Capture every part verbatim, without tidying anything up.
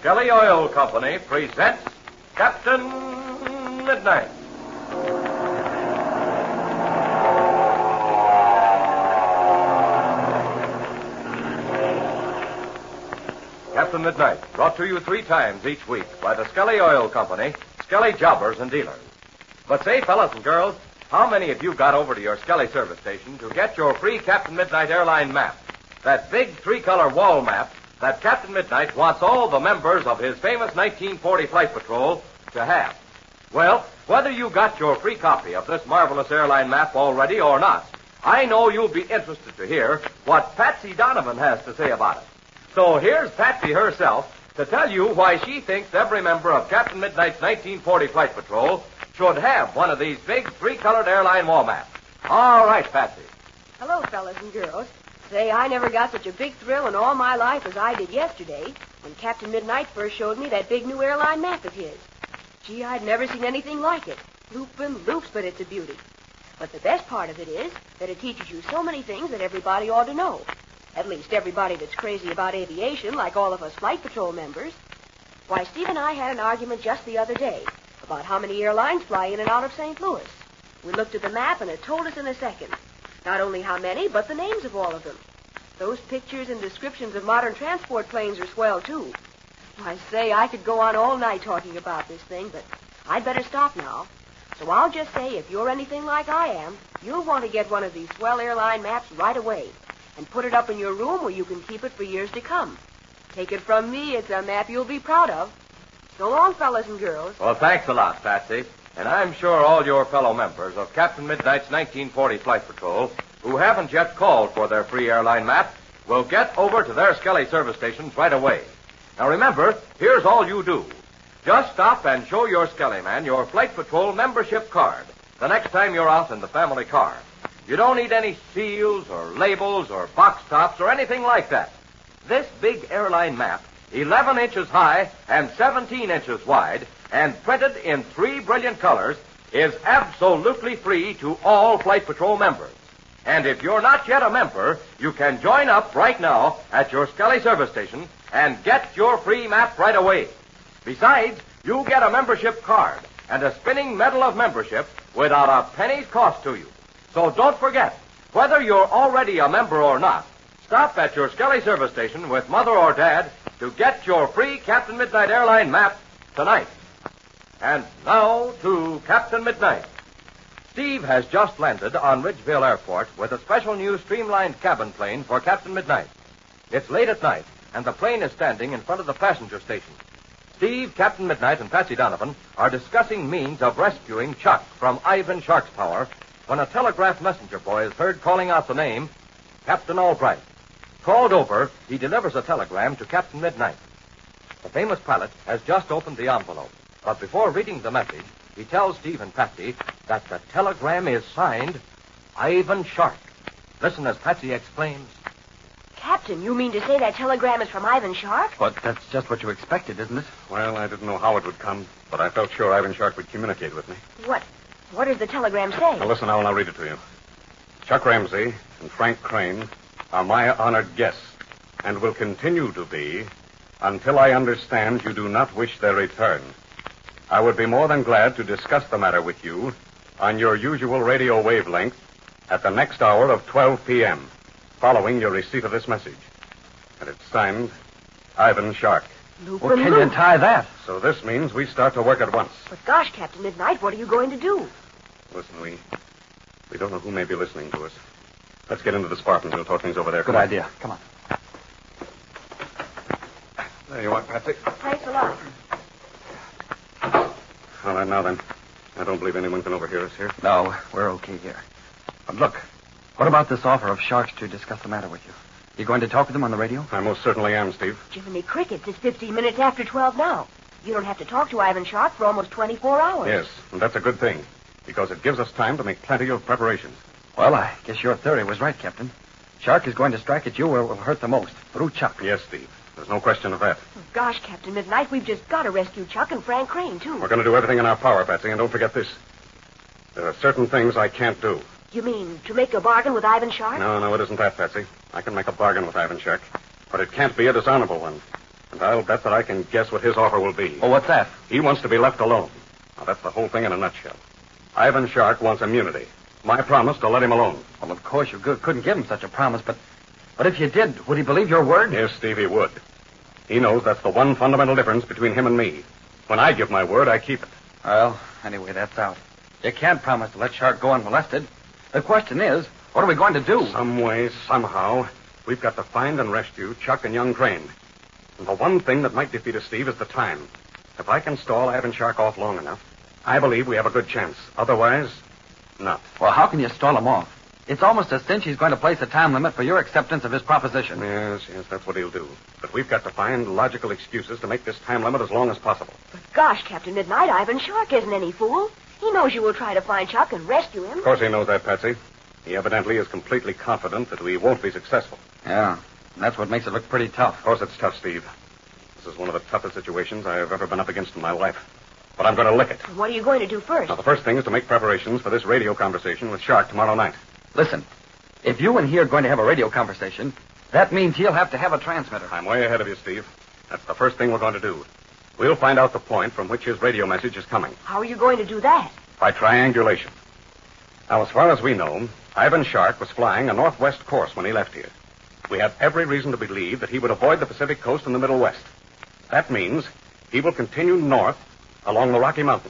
Skelly Oil Company presents Captain Midnight. Captain Midnight, brought to you three times each week by the Skelly Oil Company, Skelly Jobbers and Dealers. But say, fellas and girls, how many of you got over to your Skelly service station to get your free Captain Midnight airline map? That big three-color wall map that Captain Midnight wants all the members of his famous nineteen forty Flight Patrol to have. Well, whether you got your free copy of this marvelous airline map already or not, I know you'll be interested to hear what Patsy Donovan has to say about it. So here's Patsy herself to tell you why she thinks every member of Captain Midnight's nineteen forty Flight Patrol should have one of these big three-colored airline wall maps. All right, Patsy. Hello, fellas and girls. Say, I never got such a big thrill in all my life as I did yesterday when Captain Midnight first showed me that big new airline map of his. Gee, I'd never seen anything like it. Loop and loops, but it's a beauty. But the best part of it is that it teaches you so many things that everybody ought to know. At least everybody that's crazy about aviation, like all of us Flight Patrol members. Why, Steve and I had an argument just the other day about how many airlines fly in and out of Saint Louis. We looked at the map, and it told us in a second. Not only how many, but the names of all of them. Those pictures and descriptions of modern transport planes are swell, too. I say, I could go on all night talking about this thing, but I'd better stop now. So I'll just say, if you're anything like I am, you'll want to get one of these swell airline maps right away and put it up in your room where you can keep it for years to come. Take it from me, it's a map you'll be proud of. So long, fellas and girls. Well, thanks a lot, Patsy. And I'm sure all your fellow members of Captain Midnight's nineteen forty Flight Patrol who haven't yet called for their free airline map will get over to their Skelly service stations right away. Now, remember, here's all you do. Just stop and show your Skelly man your Flight Patrol membership card the next time you're out in the family car. You don't need any seals or labels or box tops or anything like that. This big airline map, eleven inches high and seventeen inches wide, and printed in three brilliant colors, is absolutely free to all Flight Patrol members. And if you're not yet a member, you can join up right now at your Skelly service station and get your free map right away. Besides, you get a membership card and a spinning medal of membership without a penny's cost to you. So don't forget, whether you're already a member or not, stop at your Skelly service station with Mother or Dad to get your free Captain Midnight airline map tonight. And now to Captain Midnight. Steve has just landed on Ridgeville Airport with a special new streamlined cabin plane for Captain Midnight. It's late at night, and the plane is standing in front of the passenger station. Steve, Captain Midnight, and Patsy Donovan are discussing means of rescuing Chuck from Ivan Shark's power when a telegraph messenger boy is heard calling out the name Captain Albright. Called over, he delivers a telegram to Captain Midnight. The famous pilot has just opened the envelope, but before reading the message, he tells Steve and Patsy that the telegram is signed Ivan Shark. Listen as Patsy explains. Captain, you mean to say that telegram is from Ivan Shark? But that's just what you expected, isn't it? Well, I didn't know how it would come, but I felt sure Ivan Shark would communicate with me. What? What does the telegram say? Now, listen now and I'll read it to you. Chuck Ramsey and Frank Crane are my honored guests and will continue to be until I understand you do not wish their return. I would be more than glad to discuss the matter with you on your usual radio wavelength at the next hour of twelve p.m., following your receipt of this message. And it's signed Ivan Shark. Loop Well, and can loop. you tie that? So this means we start to work at once. But gosh, Captain Midnight, what are you going to do? Listen, we we don't know who may be listening to us. Let's get into the Spartan and we'll talk things over there. Good Come on. idea. Come on. There you are, Patsy. Thanks a lot. All right, now then. I don't believe anyone can overhear us here. No, we're okay here. But look, what about this offer of Shark's to discuss the matter with you? You going to talk with them on the radio? I most certainly am, Steve. Jiminy Crickets, it's fifteen minutes after twelve now. You don't have to talk to Ivan Shark for almost twenty-four hours. Yes, and that's a good thing, because it gives us time to make plenty of preparations. Well, I guess your theory was right, Captain. Shark is going to strike at you where it will hurt the most, through Chuck. Yes, Steve. There's no question of that. Oh, gosh, Captain Midnight, we've just got to rescue Chuck and Frank Crane, too. We're going to do everything in our power, Patsy, and don't forget this. There are certain things I can't do. You mean to make a bargain with Ivan Shark? No, no, it isn't that, Patsy. I can make a bargain with Ivan Shark, but it can't be a dishonorable one. And I'll bet that I can guess what his offer will be. Oh, what's that? He wants to be left alone. Now, that's the whole thing in a nutshell. Ivan Shark wants immunity. My promise to let him alone. Well, of course, you go- couldn't give him such a promise, but... But if you did, would he believe your word? Yes, Steve, he would. He knows that's the one fundamental difference between him and me. When I give my word, I keep it. Well, anyway, that's out. You can't promise to let Shark go unmolested. The question is, what are we going to do? Some way, somehow, we've got to find and rescue Chuck and young Crane. And the one thing that might defeat us, Steve, is the time. If I can stall Ivan Shark off long enough, I believe we have a good chance. Otherwise, not. Well, how can you stall him off? It's almost a cinch he's going to place a time limit for your acceptance of his proposition. Yes, yes, that's what he'll do. But we've got to find logical excuses to make this time limit as long as possible. But gosh, Captain Midnight, Ivan Shark isn't any fool. He knows you will try to find Chuck and rescue him. Of course he knows that, Patsy. He evidently is completely confident that we won't be successful. Yeah, and that's what makes it look pretty tough. Of course it's tough, Steve. This is one of the toughest situations I've ever been up against in my life. But I'm going to lick it. What are you going to do first? Now, the first thing is to make preparations for this radio conversation with Shark tomorrow night. Listen, if you and he are going to have a radio conversation, that means he'll have to have a transmitter. I'm way ahead of you, Steve. That's the first thing we're going to do. We'll find out the point from which his radio message is coming. How are you going to do that? By triangulation. Now, as far as we know, Ivan Shark was flying a northwest course when he left here. We have every reason to believe that he would avoid the Pacific coast and the Middle West. That means he will continue north along the Rocky Mountains.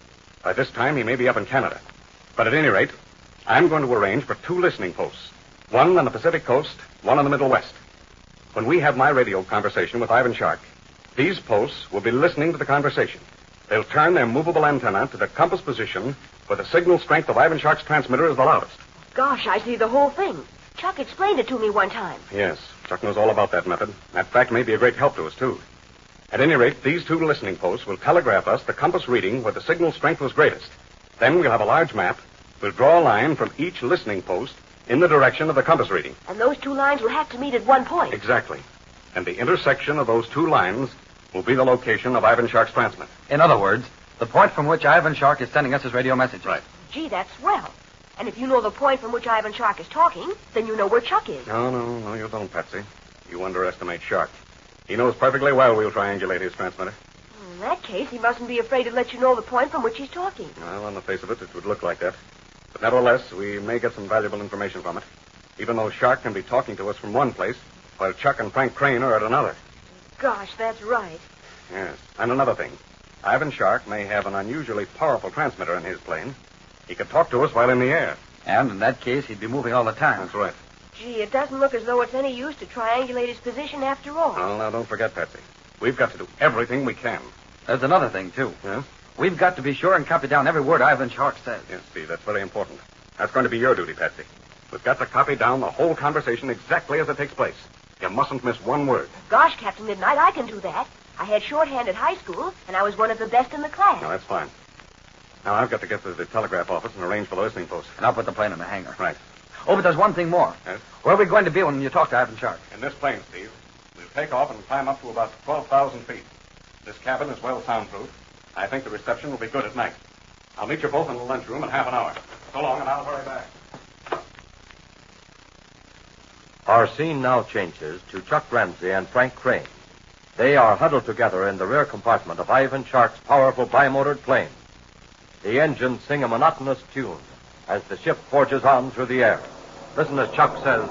By this time, he may be up in Canada. But at any rate, I'm going to arrange for two listening posts. One on the Pacific coast, one on the Middle West. When we have my radio conversation with Ivan Shark, these posts will be listening to the conversation. They'll turn their movable antenna to the compass position where the signal strength of Ivan Shark's transmitter is the loudest. Gosh, I see the whole thing. Chuck explained it to me one time. Yes, Chuck knows all about that method. That fact may be a great help to us, too. At any rate, these two listening posts will telegraph us the compass reading where the signal strength was greatest. Then we'll have a large map. We'll draw a line from each listening post in the direction of the compass reading. And those two lines will have to meet at one point. Exactly. And the intersection of those two lines will be the location of Ivan Shark's transmitter. In other words, the point from which Ivan Shark is sending us his radio message. Right. Gee, that's swell. And if you know the point from which Ivan Shark is talking, then you know where Chuck is. No, no, no, you don't, Patsy. You underestimate Shark. He knows perfectly well we'll triangulate his transmitter. In that case, he mustn't be afraid to let you know the point from which he's talking. Well, on the face of it, it would look like that. But nevertheless, we may get some valuable information from it. Even though Shark can be talking to us from one place, while Chuck and Frank Crane are at another. Gosh, that's right. Yes. And another thing. Ivan Shark may have an unusually powerful transmitter in his plane. He could talk to us while in the air. And in that case, he'd be moving all the time. That's right. Gee, it doesn't look as though it's any use to triangulate his position after all. Well, now, don't forget, Patsy. We've got to do everything we can. There's another thing, too. Yeah? We've got to be sure and copy down every word Ivan Shark says. Yes, Steve, that's very important. That's going to be your duty, Patsy. We've got to copy down the whole conversation exactly as it takes place. You mustn't miss one word. Gosh, Captain Midnight, I can do that. I had shorthand at high school, and I was one of the best in the class. No, that's fine. Now, I've got to get to the telegraph office and arrange for the listening post. And I'll put the plane in the hangar. Right. Oh, but there's one thing more. Yes? Where are we going to be when you talk to Ivan Shark? In this plane, Steve. We'll take off and climb up to about twelve thousand feet. This cabin is well soundproof. I think the reception will be good at night. I'll meet you both in the lunchroom in half an hour. So long, and I'll hurry back. Our scene now changes to Chuck Ramsey and Frank Crane. They are huddled together in the rear compartment of Ivan Shark's powerful bimotored plane. The engines sing a monotonous tune as the ship forges on through the air. Listen as Chuck says,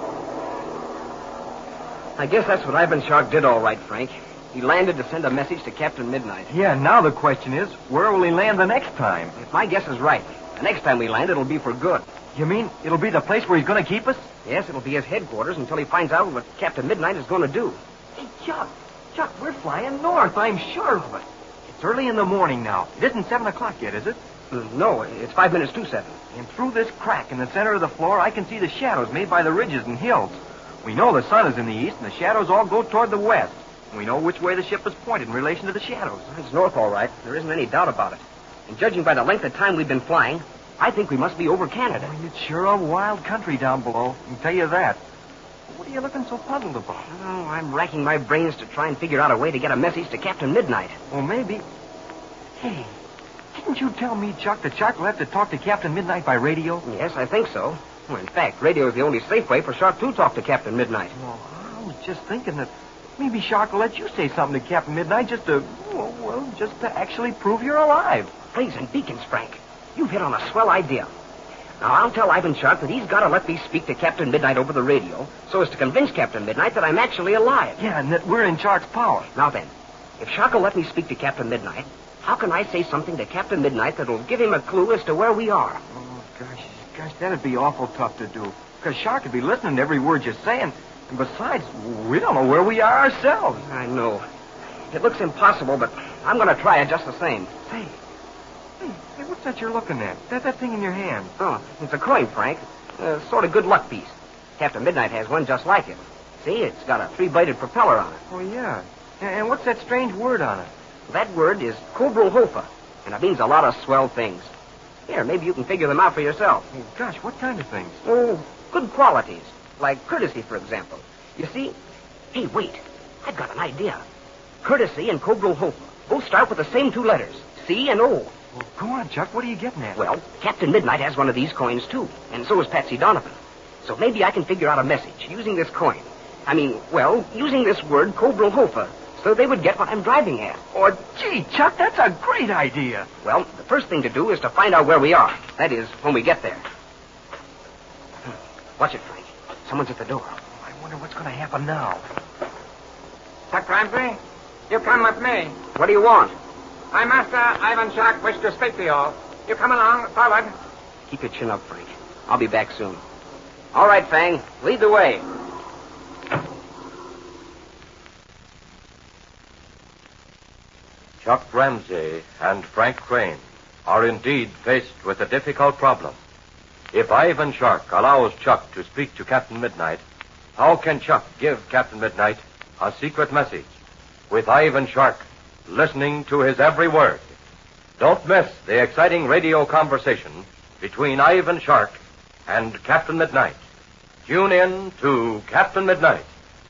I guess that's what Ivan Shark did all right, Frank. He landed to send a message to Captain Midnight. Yeah, now the question is, where will he land the next time? If my guess is right, the next time we land, it'll be for good. You mean it'll be the place where he's going to keep us? Yes, it'll be his headquarters until he finds out what Captain Midnight is going to do. Hey, Chuck, Chuck, we're flying north, I'm sure of it. It's early in the morning now. It isn't seven o'clock yet, is it? No, it's five minutes to seven. And through this crack in the center of the floor, I can see the shadows made by the ridges and hills. We know the sun is in the east, and the shadows all go toward the west. We know which way the ship is pointed in relation to the shadows. It's north, all right. There isn't any doubt about it. And judging by the length of time we've been flying, I think we must be over Canada. Oh, it's sure a wild country down below, I can tell you that. What are you looking so puzzled about? Oh, I'm racking my brains to try and figure out a way to get a message to Captain Midnight. Well, maybe... Hey, didn't you tell me, Chuck, that Shark will have to talk to Captain Midnight by radio? Yes, I think so. Well, in fact, radio is the only safe way for Shark to talk to Captain Midnight. Well, I was just thinking that... Maybe Shark will let you say something to Captain Midnight just to, well, well, just to actually prove you're alive. Blazing beacons, Frank. You've hit on a swell idea. Now, I'll tell Ivan Shark that he's got to let me speak to Captain Midnight over the radio so as to convince Captain Midnight that I'm actually alive. Yeah, and that we're in Shark's power. Now then, if Shark will let me speak to Captain Midnight, how can I say something to Captain Midnight that'll give him a clue as to where we are? Oh, gosh, gosh, that'd be awful tough to do. Because Shark would be listening to every word you're saying. And besides, we don't know where we are ourselves. I know. It looks impossible, but I'm going to try it just the same. Say, hey, hey, what's that you're looking at? That that thing in your hand? Oh, it's a coin, Frank. A sort of good luck piece. Captain Midnight has one just like it. See, it's got a three-bladed propeller on it. Oh, yeah. And, and what's that strange word on it? That word is Kobrulhofa, and it means a lot of swell things. Here, maybe you can figure them out for yourself. Oh, gosh, what kind of things? Oh, good qualities. Like courtesy, for example. You see... Hey, wait. I've got an idea. Courtesy and Kobrulhofa both start with the same two letters, C and O. Well, go on, Chuck. What are you getting at? Well, Captain Midnight has one of these coins, too. And so has Patsy Donovan. So maybe I can figure out a message using this coin. I mean, well, using this word, Kobrulhofa, so they would get what I'm driving at. Oh, gee, Chuck, that's a great idea. Well, the first thing to do is to find out where we are. That is, when we get there. Watch it, Frank. Someone's at the door. Oh, I wonder what's going to happen now. Chuck Ramsey, you come with me. What do you want? I, Master Ivan Shark, wish to speak to you. You come along, forward. Keep your chin up, Frank. I'll be back soon. All right, Fang. Lead the way. Chuck Ramsey and Frank Crane are indeed faced with a difficult problem. If Ivan Shark allows Chuck to speak to Captain Midnight, how can Chuck give Captain Midnight a secret message with Ivan Shark listening to his every word? Don't miss the exciting radio conversation between Ivan Shark and Captain Midnight. Tune in to Captain Midnight.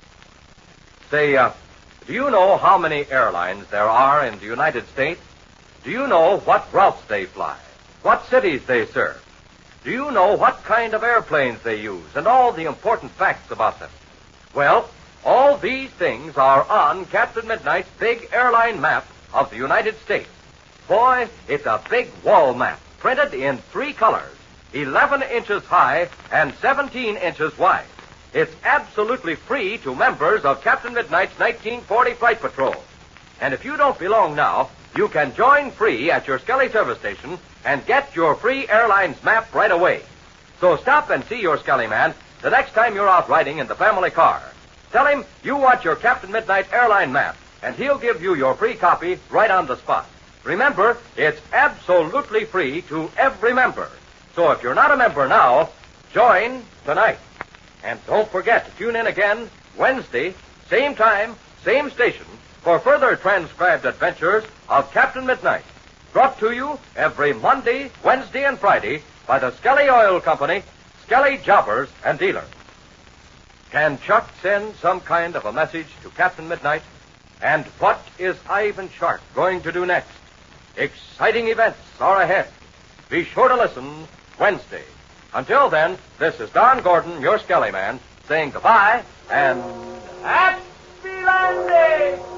Say, uh, do you know how many airlines there are in the United States? Do you know what routes they fly? What cities they serve? Do you know what kind of airplanes they use and all the important facts about them? Well, all these things are on Captain Midnight's big airline map of the United States. Boy, it's a big wall map printed in three colors, eleven inches high and seventeen inches wide. It's absolutely free to members of Captain Midnight's nineteen forty Flight Patrol. And if you don't belong now, you can join free at your Skelly service station and get your free airline's map right away. So stop and see your Skelly man the next time you're out riding in the family car. Tell him you want your Captain Midnight airline map, and he'll give you your free copy right on the spot. Remember, it's absolutely free to every member. So if you're not a member now, join tonight. And don't forget to tune in again Wednesday, same time, same station, for further transcribed adventures of Captain Midnight. Brought to you every Monday, Wednesday, and Friday by the Skelly Oil Company, Skelly Jobbers and Dealers. Can Chuck send some kind of a message to Captain Midnight? And what is Ivan Shark going to do next? Exciting events are ahead. Be sure to listen Wednesday. Until then, this is Don Gordon, your Skelly man, saying goodbye and happy landing!